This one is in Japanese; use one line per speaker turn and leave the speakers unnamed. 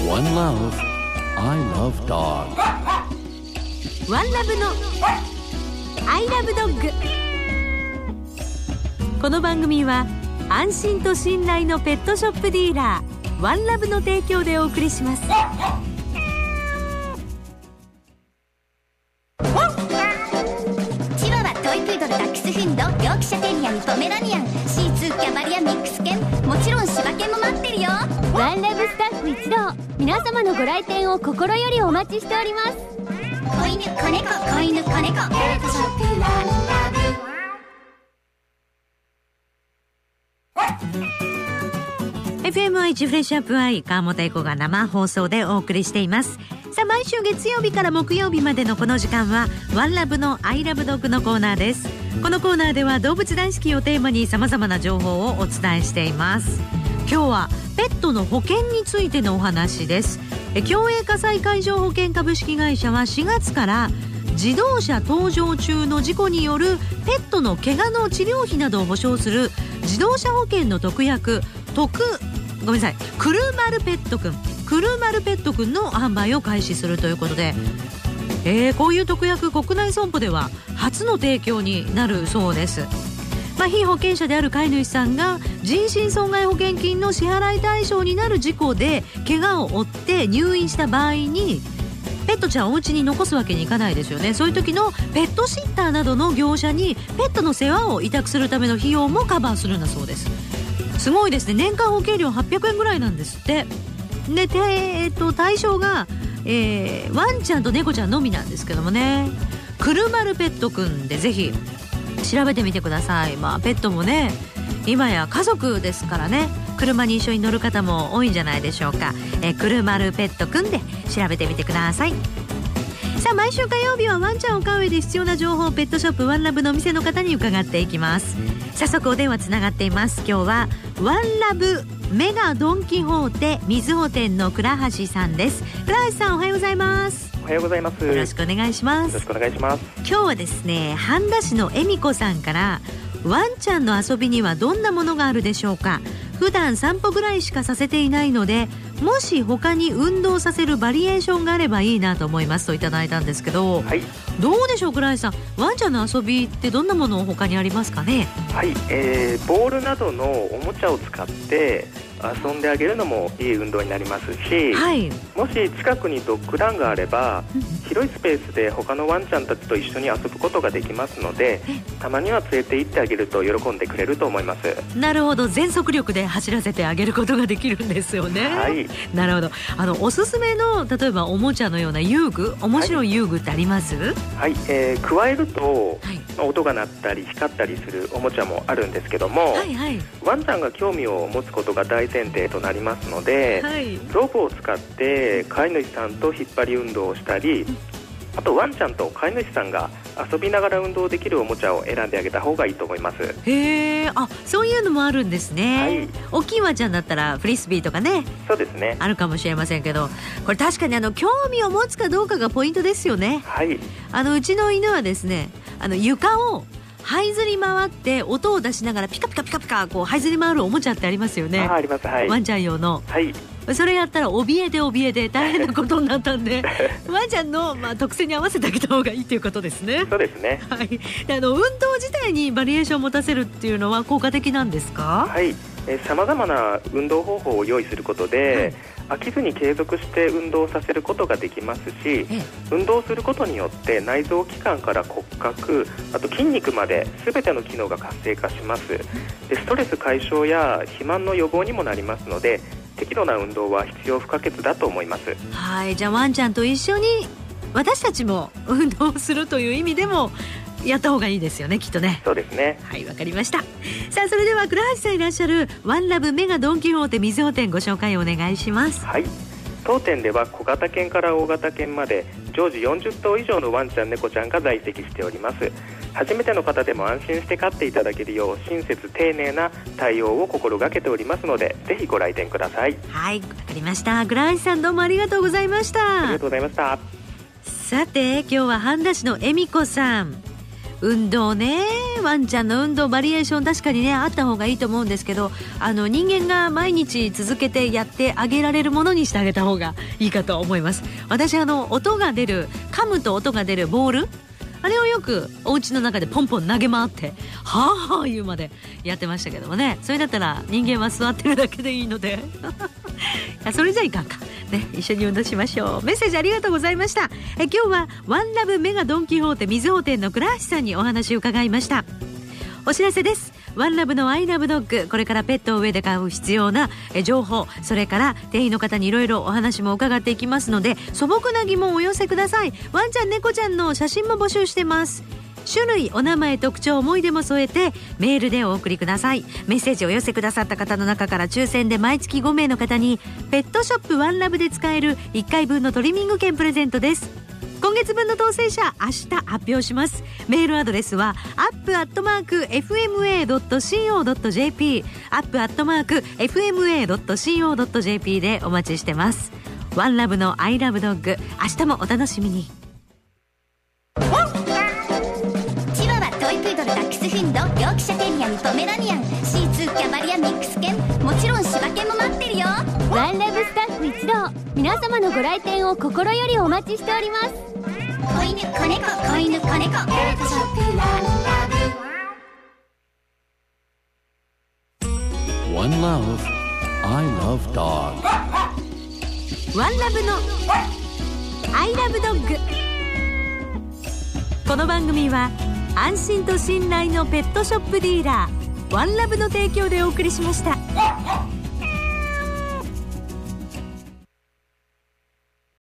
One Love, I Love Dog.
One Love の I Love Dog。 この番組は安心と信頼のペットショップディーラーワンラブの提供でお送りします。
チワワ、トイプードル、ダックスフンド、ヨークシャテリアにポメラニアン、シーツー、キャバリア、ミックス犬、もちろん柴犬も待ってるよ。
ワンラブスタッフ一同、皆様のご来店を心よりお待ちしております。
子犬、子猫、子犬、子猫、ペットショップワンラブ。
FM1 フレッシュアップアイ、川本英子が生放送でお送りしています。さあ、毎週月曜日から木曜日までのこの時間はワンラブのアイラブドッグのコーナーです。このコーナーでは動物大好きをテーマに様々な情報をお伝えしています。今日はペットの保険についてのお話です。共栄火災海上保険株式会社は4月から自動車搭乗中の事故によるペットの怪我の治療費などを保証する自動車保険の特約くるまるペットくんの販売を開始するということで、こういう特約、国内損保では初の提供になるそうです。被保険者である飼い主さんが人身損害保険金の支払い対象になる事故で怪我を負って入院した場合にペットちゃんをお家に残すわけにいかないですよね。そういう時のペットシッターなどの業者にペットの世話を委託するための費用もカバーするんだそうです。すごいですね。年間保険料800円ぐらいなんですって。で、対象が、ワンちゃんと猫ちゃんのみなんですけどもね、くるまるペットくんでぜひ調べてみてください。ペットもね、今や家族ですからね、車に一緒に乗る方も多いんじゃないでしょうか。くるまるペットくんで調べてみてください。さあ、毎週火曜日はワンちゃんを飼う上で必要な情報をペットショップワンラブのお店の方に伺っていきます。早速お電話つながっています。今日はワンラブメガドンキホーテみずほ店の倉橋さんです。倉橋さん、おはようございます。
おはようございます。
よろしくお願いします。
よろしくお願いします。
今日はですね、半田市の恵美子さんから、ワンちゃんの遊びにはどんなものがあるでしょうか。普段散歩ぐらいしかさせていないので、もし他に運動させるバリエーションがあればいいなと思いますといただいたんですけど、
はい、
どうでしょう倉井さん、ワンちゃんの遊びってどんなもの他にありますかね。
はい、ボールなどのおもちゃを使って遊んであげるのもいい運動になりますし、
はい、
もし近くにドッグランがあれば、広いスペースで他のワンちゃんたちと一緒に遊ぶことができますので、たまには連れて行ってあげると喜んでくれると思います。
なるほど、全速力で走らせてあげることができるんですよね。
はい、
なるほど。おすすめの例えばおもちゃのような遊具、面白い遊具ってあります？
はい、加えると、音が鳴ったり光ったりするおもちゃもあるんですけども、
はいはい、
ワンちゃんが興味を持つことが大前提となりますので、
はい、
ロープを使って飼い主さんと引っ張り運動をしたり、あとワンちゃんと飼い主さんが遊びながら運動できるおもちゃを選んであげた方がいいと思います。
へえ、そういうのもあるんですね。
はい、
大きいワンちゃんだったらフリスビーとかね、
そうですね、
あるかもしれませんけど、これ確かに興味を持つかどうかがポイントですよね。
はい、
うちの犬はですね、床を這いずり回って音を出しながらピカピカピカピカこう這いずり回るおもちゃってありますよね。
あります、はい、
ワンちゃん用の、はい、それやったら怯えて大変なことになったんでワンちゃんの、特性に合わせてあげた方がいいということですね。
そうですね、
はい、で運動自体にバリエーションを持たせるっていうのは効果的なんですか？
はい、さまざまな運動方法を用意することで、飽きずに継続して運動させることができますし、運動することによって内臓器官から骨格、あと筋肉まで全ての機能が活性化します。でストレス解消や肥満の予防にもなりますので、適度な運動は必要不可欠だと思います。
はい、じゃあワンちゃんと一緒に私たちも運動するという意味でもやった方がいいですよね、きっとね。
そうですね。
はい、わかりました。さあ、それでは倉橋さんいらっしゃるワンラブメガドンキホーテみずほ店ご紹介をお願いします。
はい、当店では小型犬から大型犬まで常時40頭以上のワンちゃん猫ちゃんが在籍しております。初めての方でも安心して飼っていただけるよう親切丁寧な対応を心がけておりますので、ぜひご来店ください。
はい、わかりました。倉橋さん、どうもありがとうございました。
ありがとうございました。
さて、今日は半田市の恵美子さん、 運動ね、ワンちゃんの運動バリエーション確かにねあった方がいいと思うんですけど、人間が毎日続けてやってあげられるものにしてあげた方がいいかと思います。私音が出る、噛むと音が出るボール、あれをよくお家の中でポンポン投げ回ってはぁはぁ言うまでやってましたけどもね。それだったら人間は座ってるだけでいいのでいやそれじゃいかんかね、一緒に運動しましょう。メッセージありがとうございました。今日はワンラブメガドンキホーテみずほ店の倉橋さんにお話を伺いました。お知らせです。ワンラブのアイラブドッグ、これからペットを上で飼う必要な情報、それから店員の方にいろいろお話も伺っていきますので、素朴な疑問をお寄せください。ワンちゃん猫ちゃんの写真も募集してます。種類、お名前、特徴、思い出も添えてメールでお送りください。メッセージをお寄せくださった方の中から抽選で毎月5名の方にペットショップワンラブで使える1回分のトリミング券プレゼントです。今月分の当選者明日発表します。メールアドレスは up@fma.co.jp up@fma.co.jp でお待ちしてます。ワンラブのアイラブドッグ、明日もお楽しみに。
チワワ、トイプードル、ダックスフンド、ヨークシャテリアにポメラニアン、シーツー、キャバリア、ミックス犬、もちろん柴犬も待ってるよ。
ワンラブスタッフ一同、皆様のご来店を心よりお待ちしております。
子犬、子猫、子犬、子猫、ペットショップワンラブ。
One love, I love dog.
ワンラブのアイラブドッグ。この番組は安心と信頼のペットショップディーラーワンラブの提供でお送りしました。